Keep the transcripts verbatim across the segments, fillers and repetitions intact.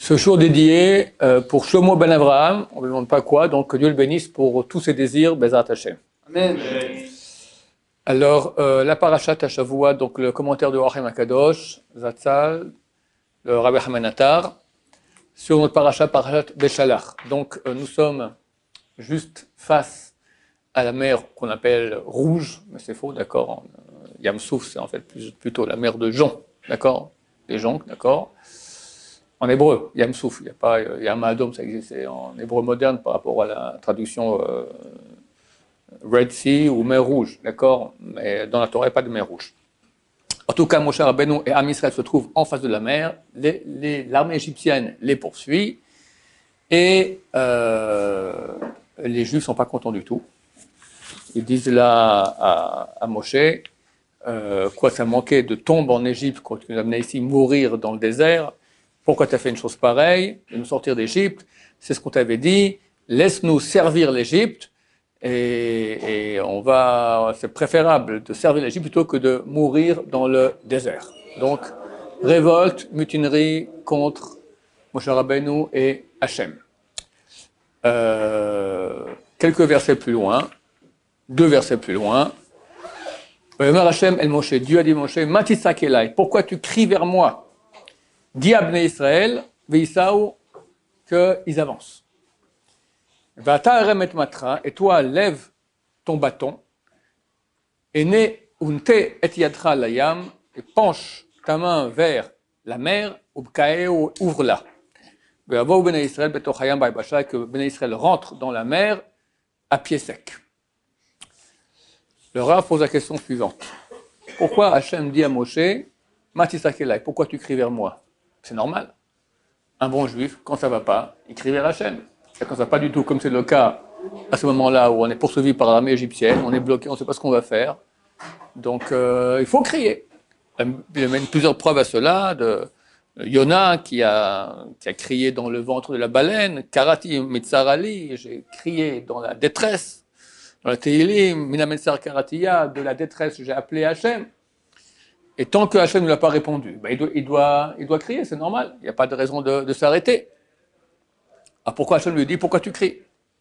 Ce jour dédié euh, pour Shlomo ben Abraham, on ne me demande pas quoi, donc que Dieu le bénisse pour tous ses désirs, Bezrat Hashem. Amen. Alors, euh, la parashat Hashavua, donc le commentaire de Orachem Akadosh, Zatzal, le Rabbi Hamanatar, sur notre parashat, parashat Beshalach. Donc, euh, nous sommes juste face à la mer qu'on appelle rouge, mais c'est faux, d'accord. euh, Yam Souf, c'est en fait plus, plutôt la mer de joncs, d'accord, des joncs, d'accord. En hébreu, Yam Souf, il n'y a pas Yam Adom, ça existait en hébreu moderne par rapport à la traduction euh, Red Sea ou mer rouge, d'accord, mais dans la Torah, il n'y a pas de mer rouge. En tout cas, Moshe Rabbeinu et Am Israël se trouvent en face de la mer, les, les, l'armée égyptienne les poursuit, et euh, les Juifs ne sont pas contents du tout. Ils disent là à, à Moshe, euh, quoi, ça manquait de tombe en Égypte quand tu nous amenais ici mourir dans le désert. Pourquoi tu as fait une chose pareille, de nous sortir d'Égypte? C'est ce qu'on t'avait dit, laisse-nous servir l'Égypte, et, et on va, c'est préférable de servir l'Égypte plutôt que de mourir dans le désert. Donc, révolte, mutinerie contre Moshe Rabbeinu et Hachem. Euh, quelques versets plus loin, deux versets plus loin, Hachem el Moshe, Dieu a dit Moshe, Matisak Elai, pourquoi tu cries vers moi? Dis à Bnei Israël, Veisaou, qu'ils avancent. Vata remet matra, et toi lève ton bâton, et ne unte et yadra layam, et penche ta main vers la mer, ubkaeo, ouvre-la. Ve'avo Bnei Israël betochayam ba'ibasha, que Bnei Israël rentre dans la mer à pied sec. Le Rav pose la question suivante. Pourquoi Hachem dit à Moshe, Matisakelai, pourquoi tu cries vers moi? C'est normal. Un bon juif, quand ça ne va pas, il crie vers Hachem. Et quand ça ne va pas du tout, comme c'est le cas à ce moment-là où on est poursuivi par l'armée égyptienne, on est bloqué, on ne sait pas ce qu'on va faire. Donc euh, il faut crier. Il amène plusieurs preuves à cela, de Yona qui a, qui a crié dans le ventre de la baleine, Karati Mitzarali, j'ai crié dans la détresse, dans la Teilim, Minametzar Karatiya, de la détresse, j'ai appelé Hachem. Et tant que Hachem ne l'a pas répondu, ben il, doit, il, doit, il doit crier, c'est normal. Il n'y a pas de raison de, de s'arrêter. Alors pourquoi Hachem lui dit, pourquoi tu cries?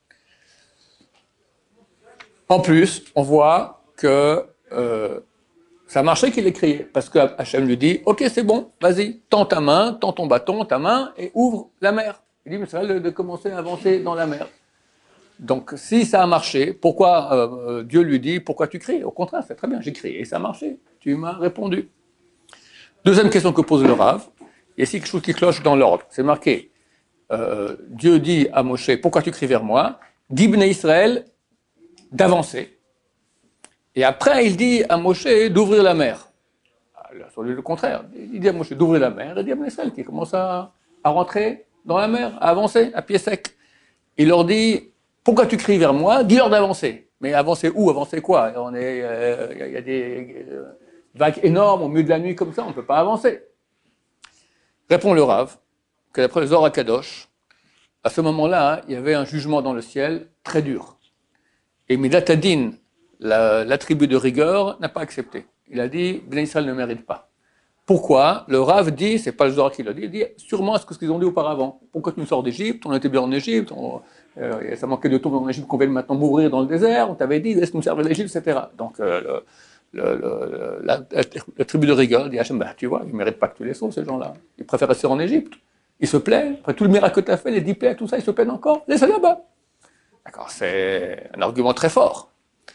En plus, on voit que euh, ça a marché qu'il ait crié, parce que Hachem lui dit, ok, c'est bon, vas-y, tends ta main, tends ton bâton, ta main, et ouvre la mer. Il dit, mais c'est vrai de, de commencer à avancer dans la mer. Donc, si ça a marché, pourquoi euh, Dieu lui dit, pourquoi tu cries? Au contraire, c'est très bien, j'ai crié, et ça a marché. Tu m'as répondu. Deuxième question que pose le Rav, il y a ici quelque chose qui cloche dans l'ordre. C'est marqué, euh, Dieu dit à Moshe, pourquoi tu cries vers moi? Dis Bnei Israël d'avancer. Et après, il dit à Moshe d'ouvrir la mer. Alors, c'est le contraire. Il dit à Moshe d'ouvrir la mer, et il dit à Bnei Israël qui commence à, à rentrer dans la mer, à avancer, à pied sec. Il leur dit, pourquoi tu cries vers moi? Dis-leur d'avancer. Mais avancer où? Avancer quoi? On est, il euh, y, y a des euh, vagues énormes au milieu de la nuit comme ça, on ne peut pas avancer. Répond le Rav que d'après le Zohar HaKadosh, à ce moment-là, il y avait un jugement dans le ciel très dur. Et Midatadin, la, la tribu de rigueur, n'a pas accepté. Il a dit, Bnei Israël ne mérite pas. Pourquoi? Le Rav dit, c'est pas le Zohar qui l'a dit, il dit sûrement ce qu'ils ont dit auparavant. Pourquoi tu nous sors d'Égypte? On était bien en Égypte, on, euh, ça manquait de tomber en Égypte qu'on va maintenant mourir dans le désert, on t'avait dit laisse-nous servir l'Égypte, et cetera. Donc euh, le, le, le, la, la, la tribu de rigueur dit Hachem, bah, tu vois, ils ne méritent pas que tu les sauves ces gens-là. Ils préfèrent rester en Égypte. Ils se plaignent, après tout le miracle que tu as fait, les dix plaies, tout ça, ils se plaignent encore, laisse-les là-bas. D'accord, c'est un argument très fort.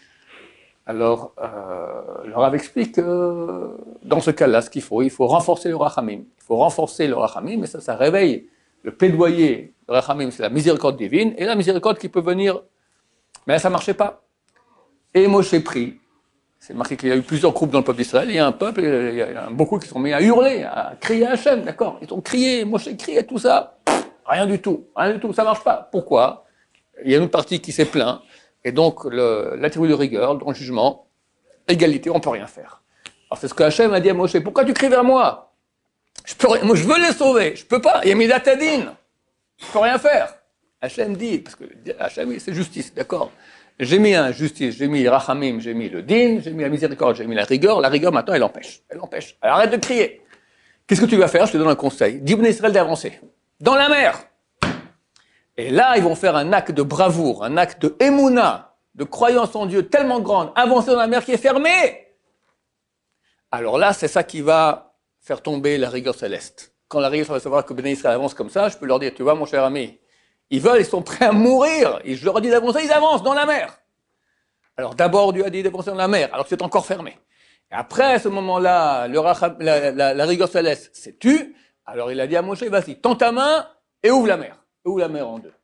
Alors, euh, le Rav explique que dans ce cas-là, ce qu'il faut, il faut renforcer le rachamim. Il faut renforcer le rachamim, et ça, ça réveille le plaidoyer. Le rachamim, c'est la miséricorde divine, et la miséricorde qui peut venir. Mais là, ça ne marchait pas. Et Moshe prie. C'est marqué qu'il y a eu plusieurs groupes dans le peuple d'Israël. Il y a un peuple, il y a beaucoup qui sont mis à hurler, à crier à Hachem, d'accord? Ils ont crié, Moshe criait, tout ça. Rien du tout, rien du tout, ça ne marche pas. Pourquoi? Il y a une autre partie qui s'est plaint. Et donc, le, la tribu de rigueur, dans le jugement, égalité, on ne peut rien faire. Alors, c'est ce que Hachem a dit à Moshe. Pourquoi tu cries vers moi? Je peux rien, moi, je veux les sauver. Je ne peux pas. Il y a Midatadin. Je ne peux rien faire. Hachem dit, parce que Hachem, c'est justice, d'accord? J'ai mis un justice, j'ai mis Rachamim, j'ai mis le din, j'ai mis la miséricorde, j'ai mis la rigueur. La rigueur, maintenant, elle empêche. Elle empêche. Alors, arrête de crier. Qu'est-ce que tu vas faire? Je te donne un conseil. Dis Bnei Israël d'avancer. dans la mer. Et là, ils vont faire un acte de bravoure, un acte de émouna, de croyance en Dieu tellement grande, avancer dans la mer qui est fermée. Alors là, c'est ça qui va faire tomber la rigueur céleste. Quand la rigueur va savoir que Béné Israël avance comme ça, je peux leur dire, tu vois, mon cher ami, ils veulent, ils sont prêts à mourir. Et je leur dis d'avancer, ils avancent dans la mer. Alors d'abord, Dieu a dit d'avancer dans la mer, alors que c'est encore fermé. Et après, à ce moment-là, le rachab, la, la, la rigueur céleste s'est tue. Alors il a dit à Moshe, vas-y, tends ta main et ouvre la mer. Ouvre la mer en deux.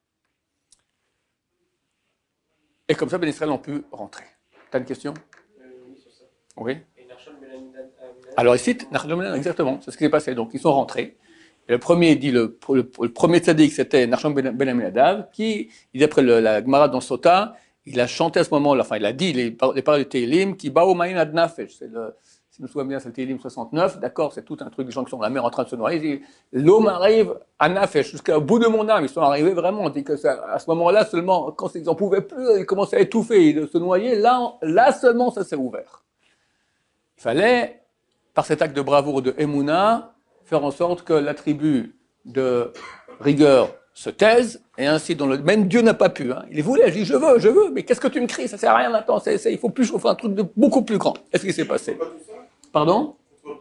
Et comme ça, Ben Israël ont pu rentrer. T'as une question? euh, Oui, sur ça. Oui. Et alors ici, exactement, c'est ce qui s'est passé. Donc ils sont rentrés. Et le premier dit, le, le, le premier tzaddik, c'était Nachshon ben Aminadav, qui, d'après la Gemara dans Sota, il a chanté à ce moment-là, enfin il a dit les, les paroles du Tehillim, qui bao ma'in ad nafesh, c'est le, si je me souviens bien, c'est le Tehillim soixante-neuf, d'accord, c'est tout un truc des gens qui sont dans la mer en train de se noyer, il dit, l'homme arrive à nafesh, jusqu'au bout de mon âme, ils sont arrivés vraiment, on dit que ça, à ce moment-là seulement, quand ils n'en pouvaient plus, ils commençaient à étouffer, et de se noyer, là, là seulement ça s'est ouvert. Il fallait, par cet acte de bravoure de Emouna, faire en sorte que la tribu de rigueur se taise, et ainsi, dont le, même Dieu n'a pas pu. Hein. Il voulait, je dis, je veux, je veux, mais qu'est-ce que tu me cries? Ça sert à rien maintenant, c'est, c'est, il faut plus chauffer un truc de beaucoup plus grand. Qu'est-ce qui s'est passé? Pardon?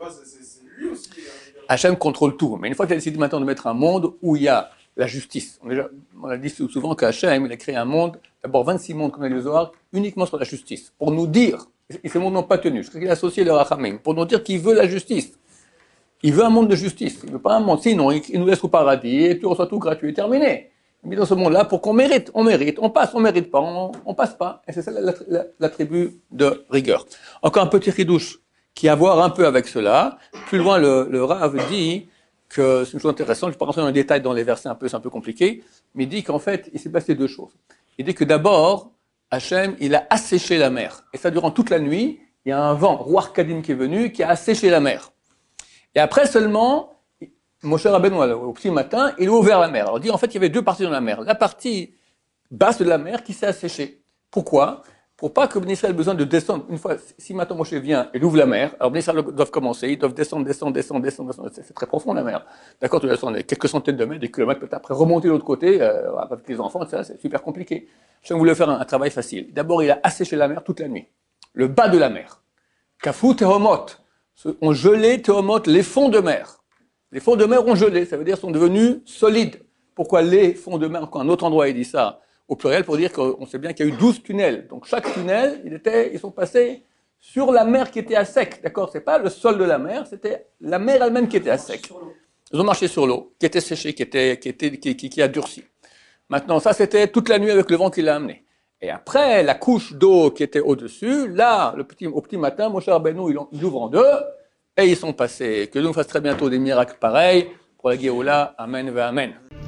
Hachem contrôle tout, mais une fois qu'il a décidé maintenant de mettre un monde où il y a la justice, on, déjà, on a dit souvent qu'Hachem, il a créé un monde, d'abord vingt-six mondes comme les Zohar, uniquement sur la justice, pour nous dire, et ces mondes n'ont pas tenu, jusqu'à ce qu'il a associé le Rachamim, pour nous dire qu'il veut la justice. Il veut un monde de justice, il ne veut pas un monde, sinon il nous laisse au paradis et tu reçois tout gratuit, terminé. Mais dans ce monde-là, pour qu'on mérite, on mérite, on passe, on mérite pas, on, on passe pas. Et c'est ça la, la, la tribu de rigueur. Encore un petit ridouche qui a à voir un peu avec cela. Plus loin, le, le Rav dit que c'est une chose intéressante, je ne vais pas rentrer dans les détails dans les versets un peu, c'est un peu compliqué, mais il dit qu'en fait, il s'est passé deux choses. Il dit que d'abord, Hachem, il a asséché la mer. Et ça, durant toute la nuit, il y a un vent, Roi Kadim qui est venu, qui a asséché la mer. Et après seulement, Moshe Rabbeinu, au petit matin, il a ouvert la mer. Alors, il dit, en fait, il y avait deux parties dans la mer. La partie basse de la mer qui s'est asséchée. Pourquoi? Pour pas que Ben Israël ait besoin de descendre. Une fois, si maintenant Moshe vient et ouvre la mer, alors Ben Israël doivent commencer, ils doivent descendre, descendre, descendre, descendre, descendre. C'est très profond, la mer. D'accord? Tu descends quelques centaines de mètres, des kilomètres, peut-être après remonter de l'autre côté, euh, avec les enfants, et cetera. C'est super compliqué. Je voulais faire un, un travail facile. D'abord, il a asséché la mer toute la nuit. Le bas de la mer. Kafou Tehomot. ont gelé, Théomot, les fonds de mer. Les fonds de mer ont gelé, ça veut dire sont devenus solides. Pourquoi les fonds de mer? Quand un autre endroit il dit ça au pluriel, pour dire qu'on sait bien qu'il y a eu douze tunnels. Donc chaque tunnel, il était, ils sont passés sur la mer qui était à sec. D'accord? C'est pas le sol de la mer, c'était la mer elle-même qui était à sec. Ils ont marché sur l'eau, qui était séchée, qui, était, qui, était, qui, qui, qui a durci. Maintenant, ça c'était toute la nuit avec le vent qui l'a amené. Et après, la couche d'eau qui était au-dessus, là, le petit, au petit matin, Moshe Rabbeinu, il, il ouvre en deux, et ils sont passés. Que Dieu nous fasse très bientôt des miracles pareils pour la Géoula. Amen ve Amen.